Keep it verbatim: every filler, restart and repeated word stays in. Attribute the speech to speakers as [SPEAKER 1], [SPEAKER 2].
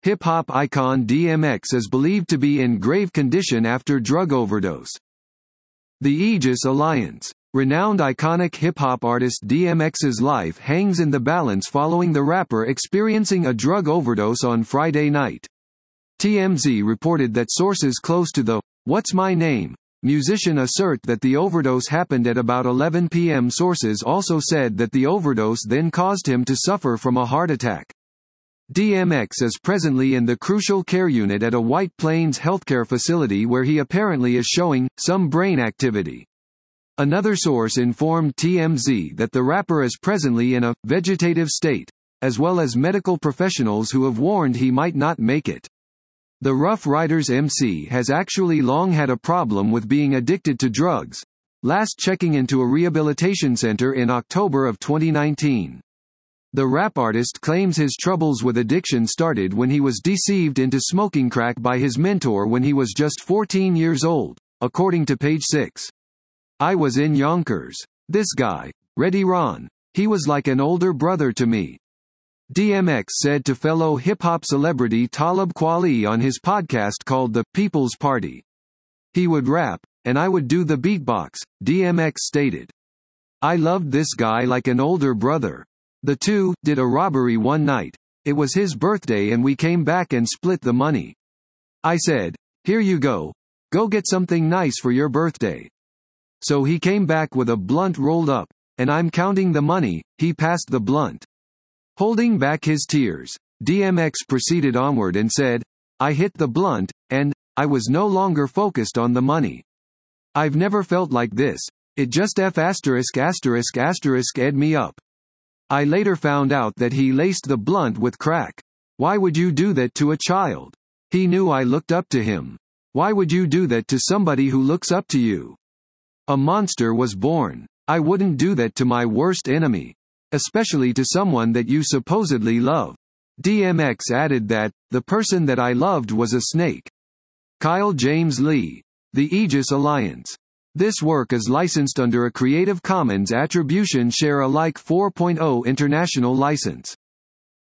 [SPEAKER 1] Hip-hop icon D M X is believed to be in grave condition after drug overdose. The Aegis Alliance. Renowned iconic hip-hop artist D M X's life hangs in the balance following the rapper experiencing a drug overdose on Friday night. T M Z reported that sources close to the "What's My Name" musician assert that the overdose happened at about eleven p m Sources also said that the overdose then caused him to suffer from a heart attack. D M X is presently in the crucial care unit at a White Plains healthcare facility where he apparently is showing some brain activity. Another source informed T M Z that the rapper is presently in a vegetative state, as well as medical professionals who have warned he might not make it. The Rough Riders M C has actually long had a problem with being addicted to drugs, last checking into a rehabilitation center in October of twenty nineteen. The rap artist claims his troubles with addiction started when he was deceived into smoking crack by his mentor when he was just fourteen years old, according to Page Six. "I was in Yonkers. This guy, Reddy Ron, he was like an older brother to me," D M X said to fellow hip-hop celebrity Talib Kweli on his podcast called The People's Party. "He would rap, and I would do the beatbox," D M X stated. "I loved this guy like an older brother. The two did a robbery one night. It was his birthday and we came back and split the money. I said, 'Here you go. Go get something nice for your birthday.' So he came back with a blunt rolled up, and I'm counting the money, he passed the blunt." Holding back his tears, D M X proceeded onward and said, "I hit the blunt, and I was no longer focused on the money. I've never felt like this. It just F asterisk asterisk asterisk ed me up. I later found out that he laced the blunt with crack. Why would you do that to a child? He knew I looked up to him. Why would you do that to somebody who looks up to you? A monster was born. I wouldn't do that to my worst enemy. Especially to someone that you supposedly love." D M X added that, "The person that I loved was a snake." Kyle James Lee. The Aegis Alliance. This work is licensed under a Creative Commons Attribution Share Alike four point oh international license.